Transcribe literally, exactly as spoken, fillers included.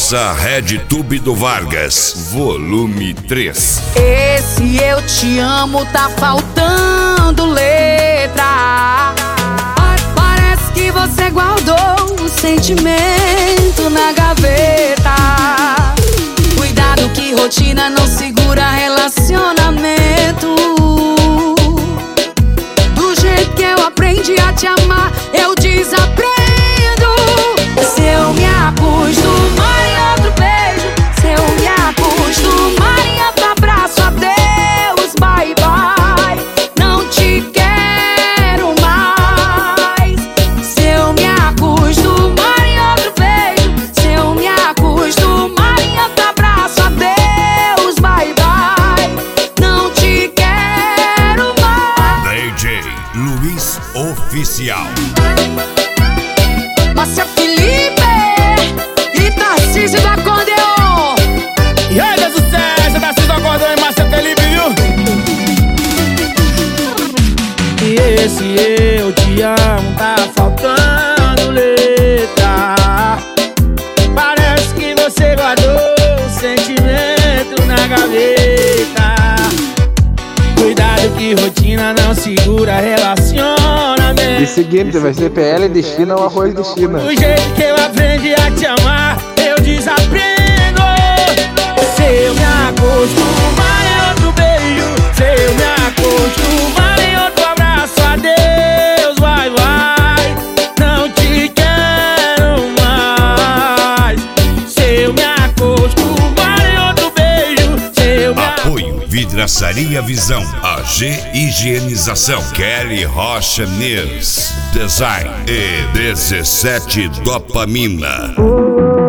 Força RedTube do Vargas, volume três. Esse eu te amo tá faltando letra. Parece que você guardou o sentimento na gaveta. Cuidado que rotina não segura relacionamento. Do jeito que eu aprendi a te amar, eu desaprendo. Se eu me acostumar em outro beijo, se eu me acostumar em outro abraço, adeus, bye bye, não te quero mais. Se eu me acostumar em outro beijo, se eu me acostumar em outro abraço, adeus, bye bye, não te quero mais. D J Luiz Oficial. Márcia Felipe e Tarcísio do Acordeon. E aí, dá sucesso, Tarcísio do Acordeon e Márcia Felipe, viu? E esse eu te amo tá faltando letra. Parece que você guardou o sentimento na gaveta. Cuidado que rotina não segura relacionamento. E seguinte, vai ser P L de China ou arroz de China. Do jeito que eu aprendi a te amar, eu desaprendo. Se eu me acostumar em outro beijo, se eu me acostumar em outro abraço, adeus, vai, vai, não te quero mais. Se eu me acostumar em outro beijo, se eu me Apoio Vidraçaria Visão, A G Higienização, Kelly Rocha News, Design e dezessete Dopamina.